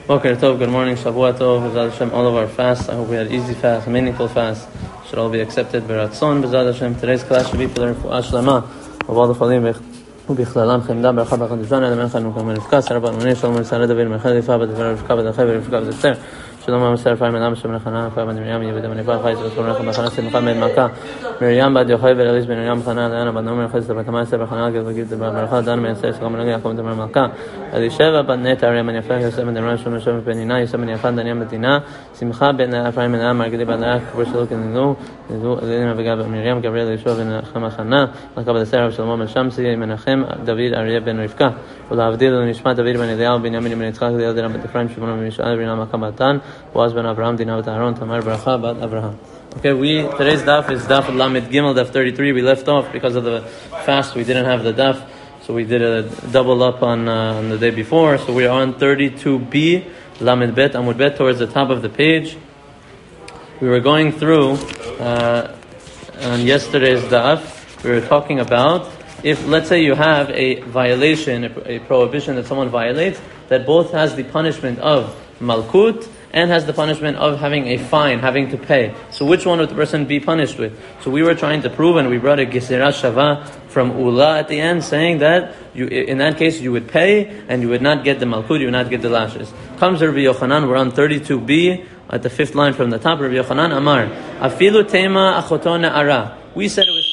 Boker Tov, good morning, Shavua Tov, B'ezrat Hashem, all of our fasts. I hope we had easy fast, meaningful fast. Should all be accepted. B'ratzon, B'ezrat Hashem. Today's class should be for the Refuah Shlema of all the Cholim, ובכללם חמדה ברכה בקדושן אלה מלכה נוקה מרבקה שר בנוני שלום מלצרה דוד מלכה ליפה בדבר רבקה בדרכי ורבקה בדצר שלום המסר פיים אדם שם לחנה פיים בן מרים יבד מניפה חייס וספור לך בחנה שמחה בן מכה מרים בת יוחאי ולאליס בן מרים חנה ליאנה בת נומר חייס בת המסר בחנה גל וגיל דבר ברכה דן מייסר סלום מלגי יעקב דבר מלכה אלישבע בת נטע אריה בן יפה יוסף בן דמרן שלום יושב בן עינה יוסף בן יפה דניה בדינה שמחה בן אפרים בן אדם מרגלי בן דרך כבור שלו כנזו אלינה וגב מרים גבריאל ישוע בן חנה מלכה בדצר רב שלמה בן שמסי מנחם דוד אריה בן רבקה ולהבדיל לנשמת דוד בן אליהו בנימין בן יצחק דיל דינה בת אפרים שמעון בן ישוע בן מלכה בתן בועז בן אברהם דינה בת אהרון תמר ברכה בת אברהם. Okay, today's daf is daf Lamed Gimel, daf 33. We left off because of the fast. We didn't have the daf, so we did a double up on the day before. So we are on 32b, Lamed Bet, Amud Bet, towards the top of the page. We were going through on yesterday's daf. We were talking about if, let's say, you have a violation, a prohibition that someone violates, that both has the punishment of malkut and has the punishment of having a fine, having to pay. So which one would the person be punished with? So we were trying to prove, and we brought a Gisera Shava from Ula at the end, saying that in that case you would pay, and you would not get the malkut, you would not get the lashes. Comes Rabbi Yochanan, we're on 32b, at the fifth line from the top. Rabbi Yochanan Amar, Afilu tema achoto ne'ara. We said it was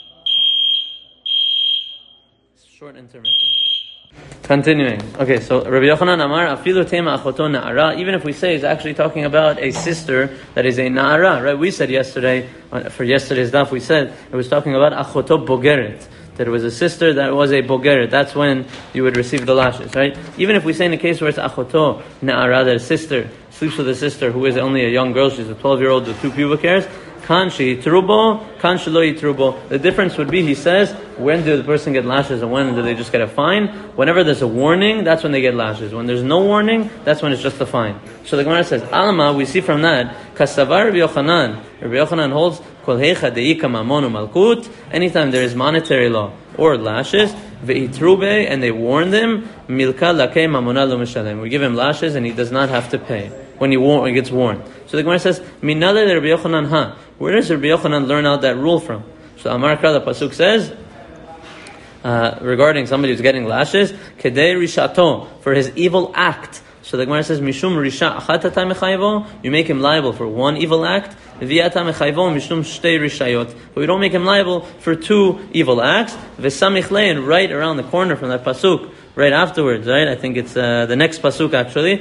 short intermission. Continuing. Okay, so Rabbi Yochanan Amar, Afilu tema achoto na'ara, even if we say it's actually talking about a sister that is a na'ara, right? We said yesterday, for yesterday's daf, we said it was talking about achoto bogeret, that it was a sister that was a bogeret. That's when you would receive the lashes, right? Even if we say in a case where it's achoto na'ara, that a sister sleeps with a sister who is only a young girl, she's a 12-year-old with 2 pubic hairs, Kanshi trubo, kanshi lo yitrubo. The difference would be, he says, when do the person get lashes and when do they just get a fine? Whenever there's a warning, that's when they get lashes. When there's no warning, that's when it's just a fine. So the Gemara says, Alma, we see from that, Kasavar Rabbi Yochanan. Rabbi Yochanan holds, Kol heicha deika mamonu malkut. Anytime there is monetary law or lashes, ve'itrube, and they warn them, milka lakei mamona lo mishalem. We give him lashes and he does not have to pay when he gets warned. So the Gemara says, Minale Rabbi Yochanan ha. Where does Rabbi Yochanan learn out that rule from? So Amar Kra, the pasuk says, regarding somebody who's getting lashes, Kedei rishato, for his evil act. So the Gemara says, Mishum risha achatata mechayvo, you make him liable for one evil act, V'yata mechayvo mishum shtei rishayot, but we don't make him liable for 2 evil acts. V'samich lein, right around the corner from that pasuk, right afterwards, right? I think it's the next pasuk actually.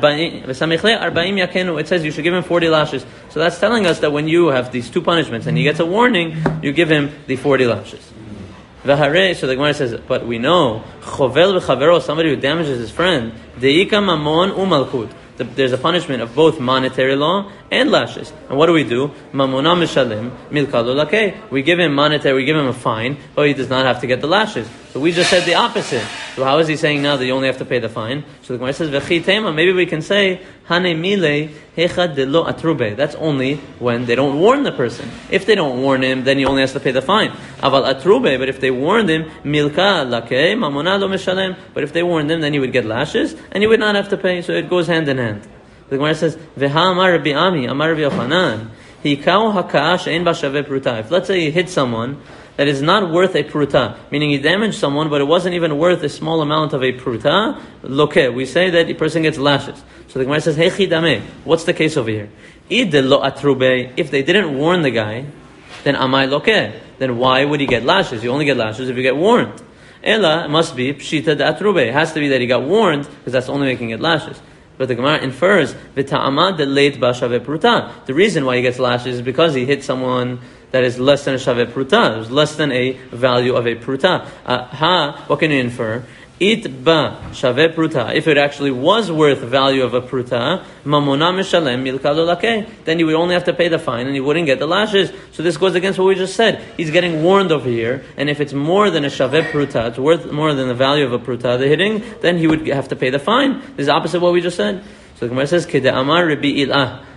It says you should give him 40 lashes. So that's telling us that when you have these 2 punishments and he gets a warning, you give him the 40 lashes. So the Gemara says, but we know, chovel v'chavero, somebody who damages his friend, deika mamon u'malkut. There's a punishment of both monetary law and lashes. And what do? Mamona mishalim milkalo lakei. We give him monetary, we give him a fine, but he does not have to get the lashes. So we just said the opposite. So how is he saying now that you only have to pay the fine? So the Gemara says, V'chi tema, maybe we can say, Hane mile hecha de lo atrube. That's only when they don't warn the person. If they don't warn him, then he only has to pay the fine. Aval atrube, but if they warned him, milka lakei mamona lo mishalem. But if they warned him, then he would get lashes, and he would not have to pay. So it goes hand in hand. The Gemara says, V'ha amar Rabbi Ami, amar Rabbi Yochanan, hikau haka'a she'en ba shaveh pruta. If let's say he hit someone that is not worth a pruta, meaning he damaged someone, but it wasn't even worth a small amount of a pruta, loke, we say that the person gets lashes. So the Gemara says, Hechi dameh, what's the case over here? Id lo atrube, if they didn't warn the guy, then amai loke, then why would he get lashes? You only get lashes if you get warned. Ela, it must be pshita de atrube, it has to be that he got warned, because that's only making it lashes. But the Gemara infers, V'ta'amad deleit ba shaveh pruta. The reason why he gets lashes is because he hit someone that is less than a shaveh pruta. It was less than a value of a pruta. What can you infer? It ba shaveh pruta. If it actually was worth the value of a pruta, mamona mishalem milkalo lakei, then you would only have to pay the fine and you wouldn't get the lashes. So this goes against what we just said. He's getting warned over here, and if it's more than a shaveh pruta, it's worth more than the value of a pruta, the hitting, then he would have to pay the fine. This is opposite what we just said. So the Gemara says, Kede amar Rabbi Ilah.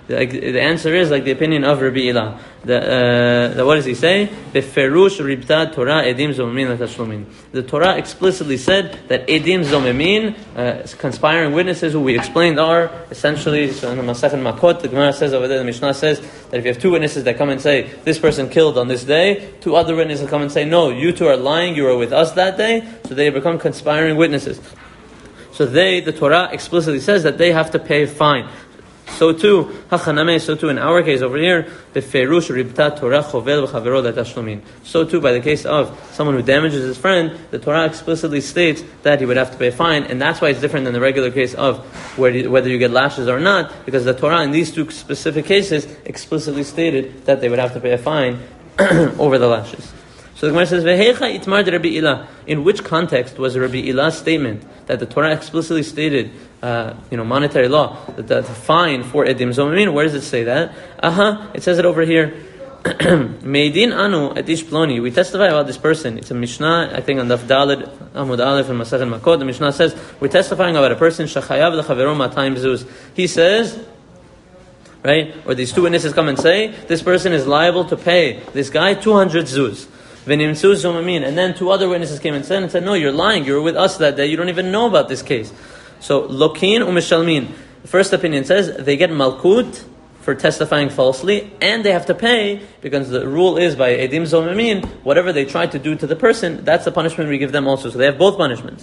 The answer is like the opinion of Rabbi Ilah. What does he say? Beferush ribta Torah edim zomemin latashlumin. The Torah explicitly said that edim zomemin, conspiring witnesses, who we explained are essentially, so in the Masechet Makot, the Gemara says over there, the Mishnah says that if you have two witnesses that come and say this person killed on this day, two other witnesses come and say no, you two are lying, you were with us that day, so they become conspiring witnesses. So the Torah explicitly says that they have to pay a fine. So too in our case over here, beferush ribta Torah chovel v'chavero latashlumin. So too by the case of someone who damages his friend, the Torah explicitly states that he would have to pay a fine, and that's why it's different than the regular case of whether you get lashes or not, because the Torah in these two specific cases explicitly stated that they would have to pay a fine over the lashes. So the Gemara says, "Vehecha itmar de Rabbi Ilah." In which context was Rabbi Ilah's statement that the Torah explicitly stated, monetary law, that the fine for edim zomemin? Where does it say that? It says it over here. Meidin anu etish ploni. We testify about this person. It's a Mishnah, I think on Daf Daled Amud Aleph and Masechet Makot. The Mishnah says we're testifying about a person shachayav lechavero 200 zuz. He says, right, or these two witnesses come and say this person is liable to pay this guy 200 zuz. And then two other witnesses came and said, no, you're lying, you were with us that day, you don't even know about this case. So, lokin u'mishalmin. The first opinion says they get malkut for testifying falsely, and they have to pay, because the rule is by edim zomemin, whatever they try to do to the person, that's the punishment we give them also. So they have both punishments.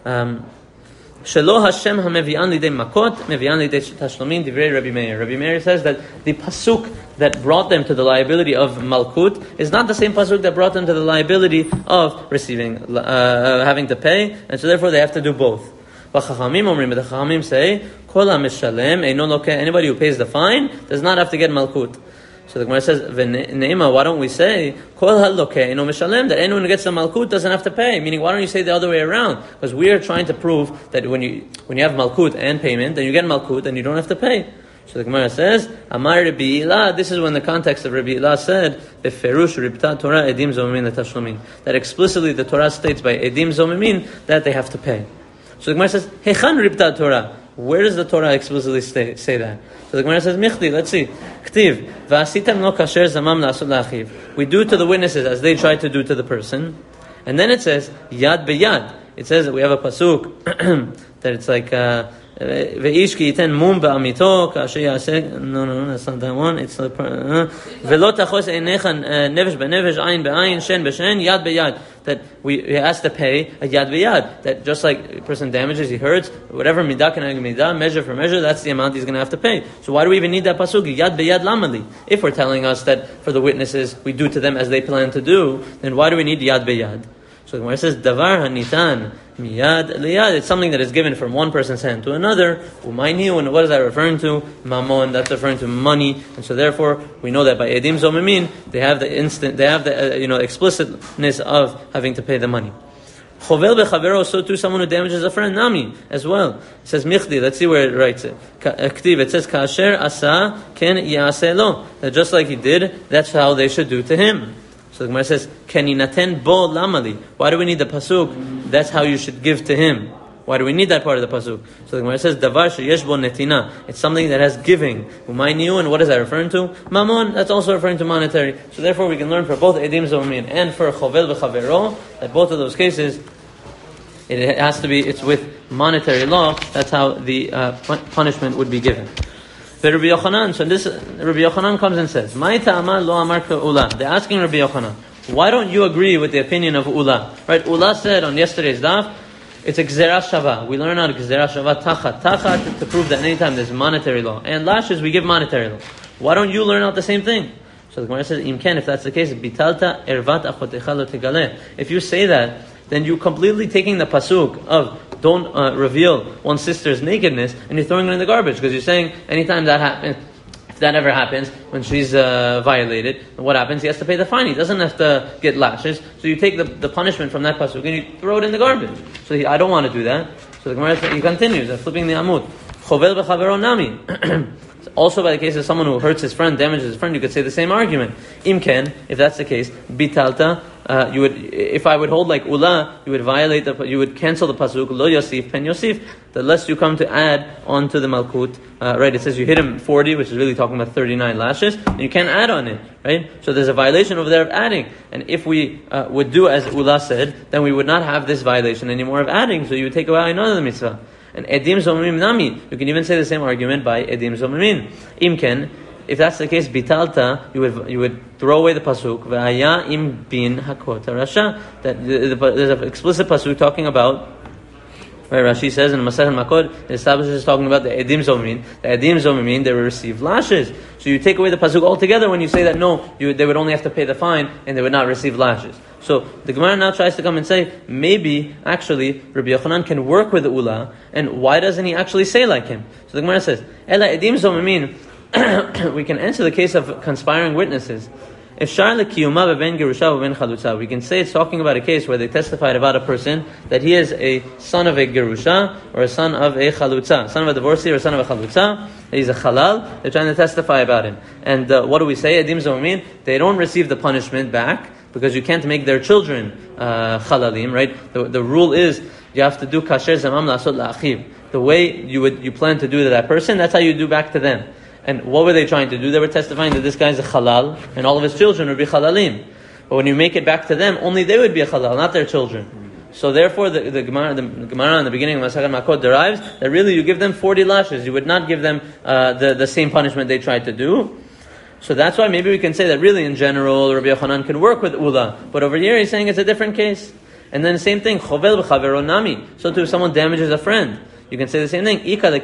Shelo Hashem hamevi'an lidei makot, mevi'an lidei tashlumin, divrei Rabbi Meir. Rabbi Meir says that the pasuk that brought them to the liability of malkut is not the same pasuk that brought them to the liability of receiving, having to pay, and so therefore they have to do both. V'chachamim omrim, the chachamim say, kol ha'mishalem eino lokeh, anybody who pays the fine does not have to get malkut. So the Gemara says, V'ne'ema, why don't we say, Kol ha'lokeh eino mishalem, that anyone who gets the malkut doesn't have to pay? Meaning, why don't you say the other way around? Because we are trying to prove that when you have malkut and payment, then you get malkut and you don't have to pay. So the Gemara says, Amar Rabbi Ilah, this is when the context of Rabbi Ilah said, Beferush ribta Torah edim zomemin latashlumin. That explicitly the Torah states by edim zomemin that they have to pay. So the Gemara says, Hechan ribta Torah. Where does the Torah explicitly say that? So the Gemara says, Michti, let's see. Ktiv, v'asitem lo kasher zamam la'asud la'achiv. We do to the witnesses as they try to do to the person. And then it says, Yad b'yad. It says that we have a pasuk that it's like, Ve'ish ki yiten mum ba'amito, kasher yaseh. No, that's not that one. It's Ve'lo tachos einecha nevesh b'nevesh, ayin b'ayin, shen b'shen, yad b'yad. That we has to pay a yad b'yad. That just like a person damages, he hurts, whatever midah can midah, measure for measure, that's the amount he's going to have to pay. So why do we even need that pasuk? Yad b'yad lamali. If we're telling us that for the witnesses, we do to them as they plan to do, then why do we need yad b'yad? So the Gemara says, davar hanitan miyad liyad. It's something that is given from one person's hand to another. Umayni, and what is that referring to? Mamon, that's referring to money. And so therefore, we know that by edim zomemin, they have the explicitness of having to pay the money. Chovel bechavero, so too someone who damages a friend, nami, as well. It says michdi, let's see where it writes it. Ktiv, it says, kasher asa ken yaseh lo. That just like he did, that's how they should do to him. So the Gemara says, Keninaten bo lamali. Why do we need the pasuk? That's how you should give to him. Why do we need that part of the pasuk? So the Gemara says, Davar sheyesh bo netina. It's something that has giving. Umayniu, and what is that referring to? Mamon, that's also referring to monetary. So therefore we can learn for both edim zomemin and for chovel v'chavero, that both of those cases, it has to be, it's with monetary law. That's how the punishment would be given. Rabbi Yochanan, so this Rabbi Yochanan comes and says, "My ta'ama lo amar Ula." They're asking Rabbi Yochanan, why don't you agree with the opinion of Ula? Right? Ula said on yesterday's daf, it's a gzera shava. We learn out gzera shava tachat to prove that anytime there's monetary law and lashes, we give monetary law. Why don't you learn out the same thing? So the Gemara says, "Imken, if that's the case, bitalta ervat achotecha lo tegaleh." If you say that, then you're completely taking the pasuk of don't reveal one's sister's nakedness, and you're throwing it in the garbage, because you're saying anytime that happens, if that ever happens, when she's violated, what happens? He has to pay the fine. He doesn't have to get lashes. So you take the punishment from that pasuk and you throw it in the garbage. So I don't want to do that. So the Gemara he continues, flipping the amud. Chovel b'chavero nami. Also, by the case of someone who hurts his friend, damages his friend, you could say the same argument. Imken, if that's the case, bitalta, you would, if I would hold like ula, you would cancel the pasuk lo yosif pen yosif. The less you come to add onto the malkut, right? It says you hit him 40, which is really talking about 39 lashes, and you can't add on it, right? So there's a violation over there of adding. And if we would do as ula said, then we would not have this violation anymore of adding. So you would take away another mitzvah. And edim zomimim nami, you can even say the same argument by edim zomimim. Imken, if that's the case, bitalta, you would throw away the pasuk. Ve'aya im bin hakot rasha. That there's an explicit pasuk talking about. Right, Rashi says in Masechet Makot, it establishes talking about the edim zomimim. The edim zomimim, they will receive lashes. So you take away the pasuk altogether when you say that no, they would only have to pay the fine and they would not receive lashes. So the Gemara now tries to come and say, maybe actually Rabbi Yochanan can work with the ula, and why doesn't he actually say like him? So the Gemara says, Ela edim zomimim. We can answer the case of conspiring witnesses. If we can say it's talking about a case where they testified about a person that he is a son of a gerusha or a son of a chalutza, son of a divorcee or a son of a chalutza. He's a halal. They're trying to testify about him. And what do we say? Edim zomimim. They don't receive the punishment back because you can't make their children halalim, right? The rule is you have to do kasher zamam lasot la'achiv. The way you plan to do to that person, that's how you do back to them. And what were they trying to do? They were testifying that this guy is a halal, and all of his children would be halalim. But when you make it back to them, only they would be a halal, not their children. So therefore, the Gemara in the beginning of Masechet Makot derives that really you give them 40 lashes. You would not give them the same punishment they tried to do. So that's why maybe we can say that really in general, Rabbi Yochanan can work with ula. But over here he's saying it's a different case. And then the same thing, chovel b'chavero nami. So too, if someone damages a friend, you can say the same thing.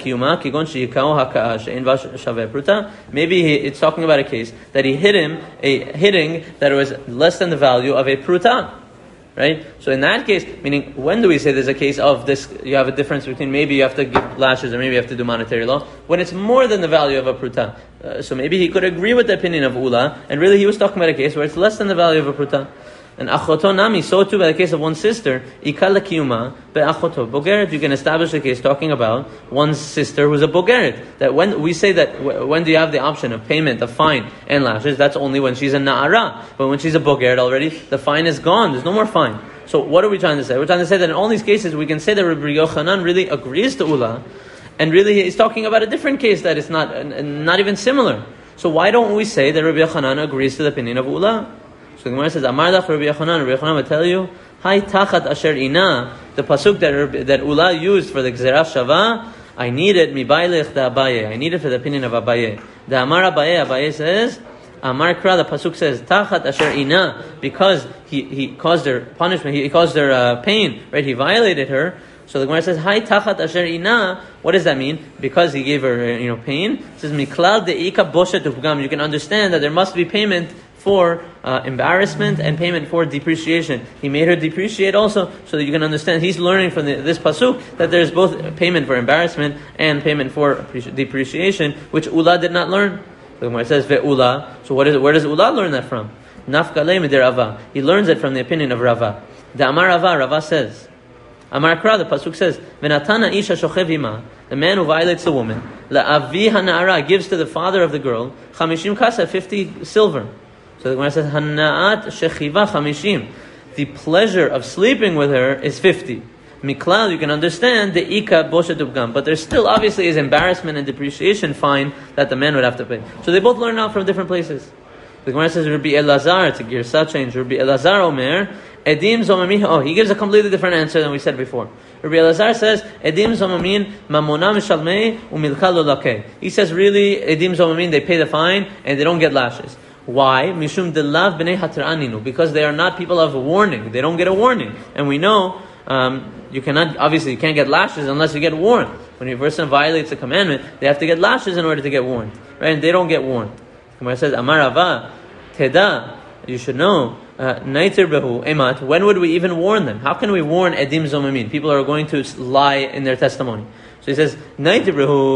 Maybe it's talking about a case that he hit him a hitting that was less than the value of a pruta. Right? So in that case, meaning when do we say there's a case of this, you have a difference between maybe you have to give lashes or maybe you have to do monetary law, when it's more than the value of a pruta. So maybe he could agree with the opinion of ula, and really he was talking about a case where it's less than the value of a pruta. And achoto nami, so too by the case of one sister, ikal kiyuma be'achoto bogeret. You can establish a case talking about one's sister who's a bogeret. That when we say that when do you have the option of payment, of fine and lashes, that's only when she's a na'ara. But when she's a bogeret already, the fine is gone. There's no more fine. So what are we trying to say? We're trying to say that in all these cases we can say that Rabbi Yochanan really agrees to ula, and really he's talking about a different case that is not even similar. So why don't we say that Rabbi Yochanan agrees to the opinion of ula? So the Gemara says, Amar Dach Rabbi Yochanan. Rabbi Yochanan will tell you, Hai tachat asher ina, the pasuk that ula used for the gzerah shava, I need it mibailech da Abaye. I need it for the opinion of Abaye. The Amar Abaye says, Amar Kra, the pasuk says, tachat asher ina, because he caused her punishment, he caused her pain, right? He violated her. So the Gemara says, Hai tachat asher ina. What does that mean? Because he gave her, pain. It says, Miklal de'ika boshet ufgam. You can understand that there must be payment for embarrassment and payment for depreciation. He made her depreciate also, so that you can understand. He's learning from this pasuk that there's both payment for embarrassment and payment for depreciation, which ula did not learn. The Gemara says ve'ula. So where does ula learn that from? Nafkalei midir Rava. He learns it from the opinion of Rava. The Amar Rava says, Amar Kra, the pasuk says, Venatana isha shochev ima, the man who violates the woman, la'avi hana'ara, gives to the father of the girl, 50 kasa, 50 silver. So the Gemara says, Hana'at shechiva 50. The pleasure of sleeping with her is 50. Miklal, you can understand the ika boshet ubgam, but there still obviously is embarrassment and depreciation fine that the man would have to pay. So they both learn out from different places. The Gemara says, Rabbi Elazar, to Girsa change, Rabbi Elazar Omer, Edim zomamim. Oh, he gives a completely different answer than we said before. Rabbi Elazar says, Edim zomamin mamona mishalmei umilka lo lakeh. He says, really, Edim zomamin, they pay the fine and they don't get lashes. Why? Mishum delav b'nei hatra'aninu, because they are not people of a warning. They don't get a warning, and we know you can't get lashes unless you get warned. When a person violates a commandment, they have to get lashes in order to get warned, right? And they don't get warned. Gemara says, Amar Rava, Teda, you should know, Naitir behu emat. When would we even warn them? How can we warn edim zomamin? People are going to lie in their testimony. So he says, Naitir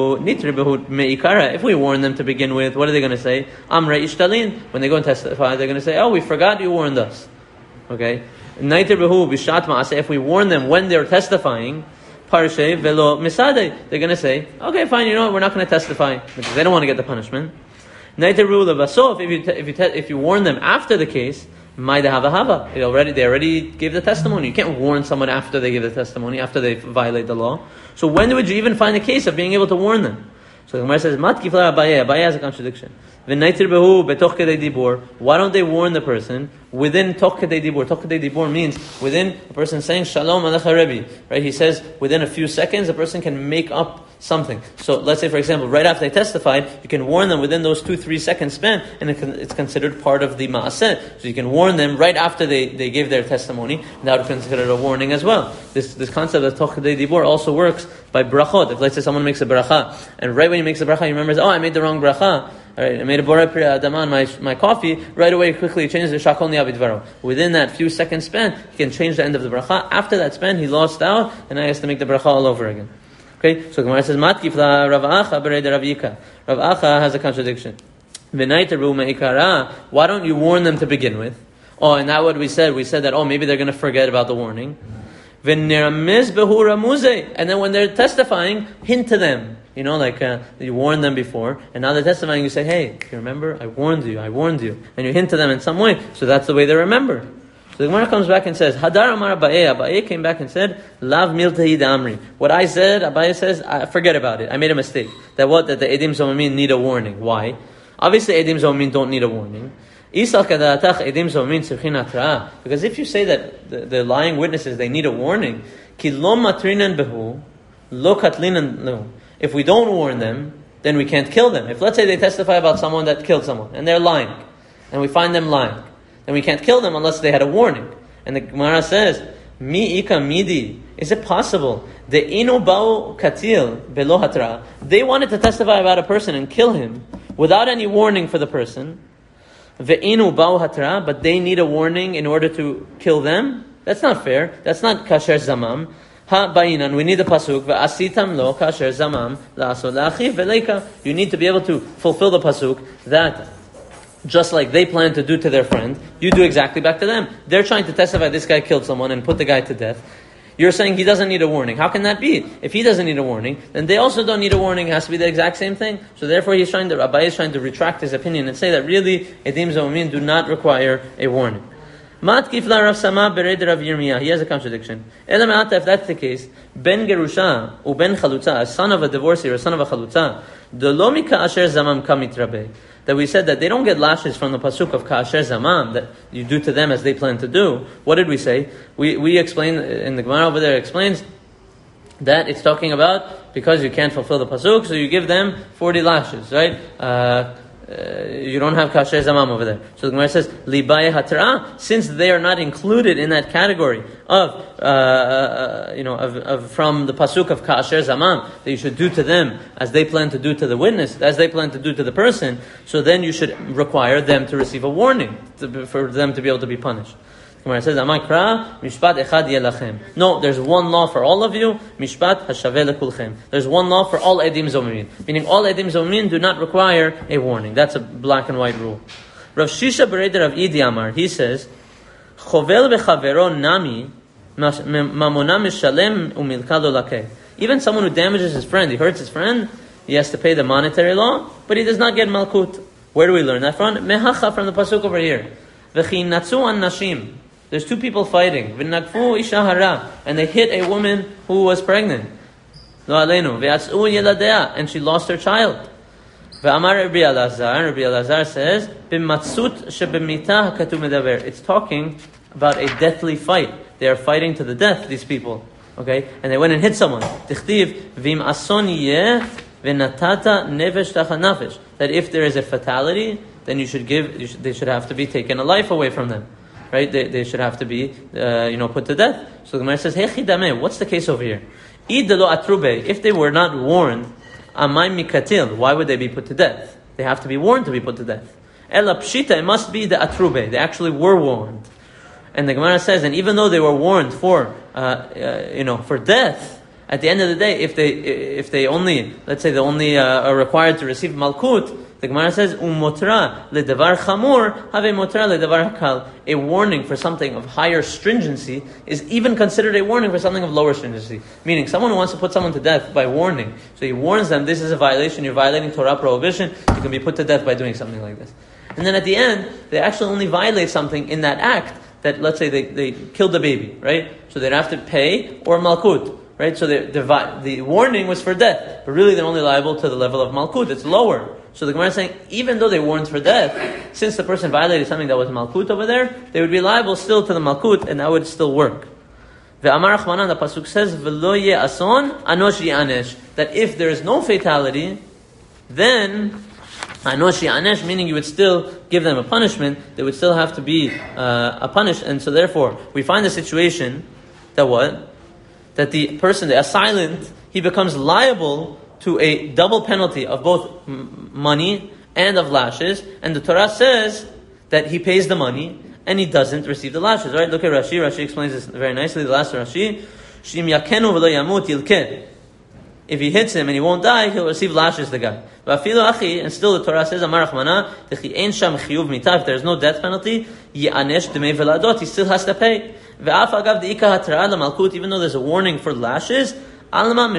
behu meikara. If we warn them to begin with, what are they going to say? Amra ishtalin. When they go and testify, they're going to say, oh, we forgot you warned us. Okay. Naitir behu bishat ma'aseh. If we warn them when they're testifying, parshe velo misade. They're going to say, okay, fine, you know what, we're not going to testify because they don't want to get the punishment. Naiter rule of asof, if you warn them after the case, Maida hava hava. They already gave the testimony. You can't warn someone after they give the testimony, after they violate the law. So when would you even find a case of being able to warn them? So the Gemara says, Mat kifla Abaye. Abaye has a contradiction. V'naitir behu betoch kedei dibur. Why don't they warn the person within toch kedei dibur? Toch kedei dibur means within a person saying Shalom alecha Rebbe. Right? He says within a few seconds a person can make up something. So let's say, for example, right after they testified, you can warn them within those 2-3 seconds span, and it's considered part of the ma'aseh. So you can warn them right after they give their testimony, and that would be considered a warning as well. This concept of toch kedei dibur also works by brachot. If let's say someone makes a bracha, and right when he makes a bracha, he remembers, I made the wrong bracha. Alright, I made a borei priya adama on my coffee. Right away, quickly changes the shakol niyavid varo. Within that few seconds span, he can change the end of the bracha. After that span, he lost out, and I has to make the bracha all over again. Okay, so Gemara says, Matkifla Rav Acha bered Rav Yika. Rav Acha has a contradiction. V'naiteru me'ikara. Why don't you warn them to begin with? Oh, and that what we said. We said that, maybe they're going to forget about the warning. V'niramiz behu ramuze. And then when they're testifying, hint to them. You warned them before, and now they're testifying, you say, hey, you remember? I warned you. And you hint to them in some way, so that's the way they remember. So the Gemara comes back and says, Hadar Amar Abaye. Abaye came back and said, Lav miltahi amri. What I said, Abaye says, forget about it. I made a mistake. That the Edim Zomim need a warning. Why? Obviously, Edim Zomim don't need a warning. Because if you say that the lying witnesses, they need a warning, ki lo matrinan behu, lo katlinan lo. If we don't warn them, then we can't kill them. If let's say they testify about someone that killed someone, and they're lying, and we find them lying, then we can't kill them unless they had a warning. And the Gemara says, Mi ika midi. Is it possible? The inu ba'u katil belo hatra. They wanted to testify about a person and kill him without any warning for the person. Ve'inu ba'u hatra, but they need a warning in order to kill them. That's not fair. That's not kasher zamam. Ha ba'inan. We need the pasuk. Ve'asitam lo kasher zamam la'asod la'achiv ve'leika. You need to be able to fulfill the pasuk that just like they plan to do to their friend, you do exactly back to them. They're trying to testify this guy killed someone and put the guy to death. You're saying he doesn't need a warning. How can that be? If he doesn't need a warning, then they also don't need a warning. It has to be the exact same thing. So therefore Abaye is trying to retract his opinion and say that really Edim Zomim do not require a warning. Mat kifla Rav Sama bered Rav Yirmiyah. He has a contradiction. Elame'ata, if that's the case, ben gerusha u ben chalutza, a son of a divorcee or a son of a chalutza, de lo mika asher zamam kamit rabeh. That we said that they don't get lashes from the pasuk of ka'asher zamam, that you do to them as they plan to do. What did we say? We explained, in the Gemara over there, explains that it's talking about because you can't fulfill the pasuk, so you give them 40 lashes, right? You don't have kasher zamam over there. So the Gemara says, Libaye hatra, since they are not included in that category of from the pasuk of kasher zamam, that you should do to them as they plan to do to the witness, as they plan to do to the person, so then you should require them to receive a warning for them to be able to be punished. Gemara says, Amakra, Mishpat echad yelachem. No, there's one law for all of you, Mishpat hashaveh lekulchem. There's one law for all Edim Zomim. Meaning all Edim Zomim do not require a warning. That's a black and white rule. Rav Shisha bered Rav Idi Amar, he says, Chovel bechavero nami, mamona mishalem umilka lo lakeh. Even someone who damages his friend, he hurts his friend, he has to pay the monetary law, but he does not get malkut. Where do we learn that from? Mehacha, from the pasuk over here. V'chi natzu an nashim. There's two people fighting. V'nakfu isha hara, and they hit a woman who was pregnant. Lo aleinu. Ve'atzu yeladea, and she lost her child. Ve'amar Rabbi Elazar says, b'matzut shebemita hakatu medaber. It's talking about a deathly fight. They are fighting to the death, these people. Okay? And they went and hit someone. Tichtiv, v'im ason yeh v'natata nevesh tacha nafesh. That if there is a fatality, then they should have to be taken a life away from them. Right? They should have to be, put to death. So the Gemara says, hey chidameh, what's the case over here? Idelo atrube, if they were not warned, amay mikatil, why would they be put to death? They have to be warned to be put to death. Ela pshita, it must be the atrube, they actually were warned. And the Gemara says, and even though they were warned for death, at the end of the day, if they only, let's say they only are required to receive malkut, the Gemara says, umotra ledavar chamur, have motra ledavar hakal. A warning for something of higher stringency is even considered a warning for something of lower stringency. Meaning, someone who wants to put someone to death by warning, so he warns them, this is a violation, you're violating Torah prohibition, you can be put to death by doing something like this. And then at the end, they actually only violate something in that act, that let's say they killed the baby, right? So they'd have to pay or malkut, right? So the warning was for death, but really they're only liable to the level of malkut, it's lower. So the Gemara is saying, even though they warned for death, since the person violated something that was malkut over there, they would be liable still to the malkut, and that would still work. The Amar Achmanan, the pasuk says, "V'lo ye'ason anosh yi'anesh," that if there is no fatality, then anosh yi'anesh, meaning you would still give them a punishment. They would still have to be punished, and so therefore we find the situation that what? That the person, the assailant, he becomes liable to a double penalty of both money and of lashes, and the Torah says that he pays the money and he doesn't receive the lashes. Right? Look at Rashi. Rashi explains this very nicely. The last Rashi, Shim yakenu v'lo yamut yilkeh. If he hits him and he won't die, he'll receive lashes. The guy. And still the Torah says, Amar Rachmana, if there is no death penalty, yi'anesh demei veladot, he still has to pay. Even though there's a warning for lashes, you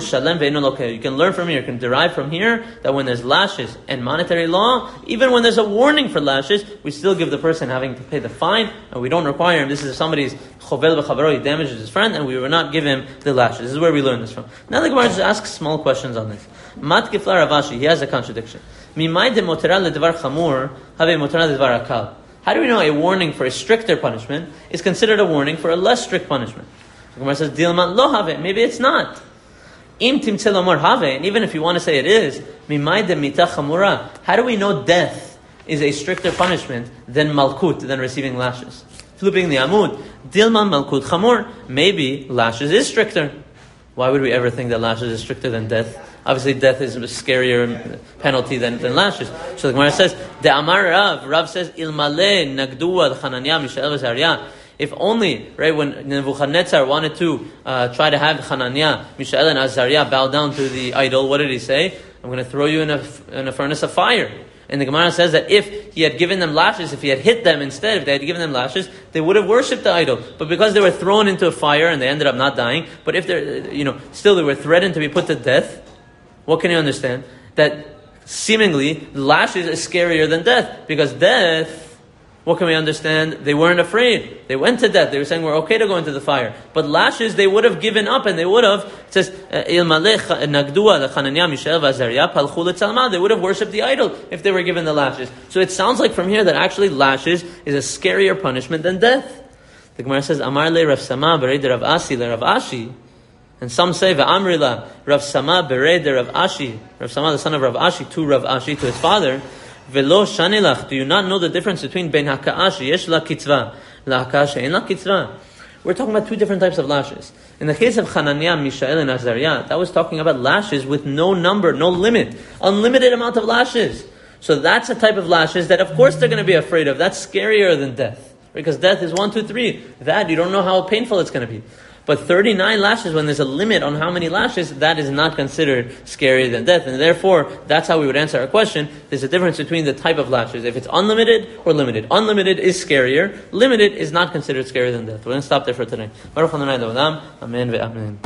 can learn from here, you can derive from here that when there's lashes and monetary law, even when there's a warning for lashes, we still give the person having to pay the fine, and we don't require him. This is somebody's chovel b'chavaro, he damages his friend, and we will not give him the lashes. This is where we learn this from. Now the Gemara just asks small questions on this. Mat kifla Ravashi, he has a contradiction. Mimai de motera ledevar chamur, have motera ledevar akal. How do we know a warning for a stricter punishment is considered a warning for a less strict punishment? The Gemara says, Dilman lo have, maybe it's not. Im timtze lomar have, and even if you want to say it is, mimai de mitah chamura, how do we know death is a stricter punishment than malkut, than receiving lashes? Flipping the amud, dilman malkut chamur, maybe lashes is stricter. Why would we ever think that lashes is stricter than death? Obviously, death is a scarier penalty than lashes. So the Gemara says, "De Amar Rav." Rav says, "Ilmale nagdu Chananya, Mishael, Azariah." If only, right, when Nebuchadnezzar wanted to try to have Chananya, Mishael, and Azariah bow down to the idol, what did he say? I'm going to throw you in a furnace of fire. And the Gemara says that if he had given them lashes, if he had hit them instead, if they had given them lashes, they would have worshipped the idol. But because they were thrown into a fire and they ended up not dying, but if they're, still they were threatened to be put to death, what can you understand? That seemingly lashes is scarier than death. Because death, what can we understand? They weren't afraid. They went to death. They were saying we're okay to go into the fire. But lashes, they would have given up, and they would have, it says, they would have worshipped the idol if they were given the lashes. So it sounds like from here that actually lashes is a scarier punishment than death. The Gemara says, Amar le Rav Sama bereid Rav Asi le Rav Ashi. And some say, V'amrila, Rav Sama bereid Rav Ashi. Rav Sama, the son of Rav Ashi, to Rav Ashi, to his father. Velo shanilach. Do you not know the difference between ben haka'ash yesh la kitzva, la haka'ash ein la kitzva? We're talking about two different types of lashes. In the case of Hananiah, Mishael, and Azariah, that was talking about lashes with no number, no limit, unlimited amount of lashes. So that's a type of lashes that, of course, they're going to be afraid of. That's scarier than death, because death is 1, 2, 3. That you don't know how painful it's going to be. But 39 lashes, when there's a limit on how many lashes, that is not considered scarier than death. And therefore, that's how we would answer our question. There's a difference between the type of lashes. If it's unlimited or limited. Unlimited is scarier. Limited is not considered scarier than death. We're going to stop there for today. Baruch Adonai Le'olam. Amen ve'amen.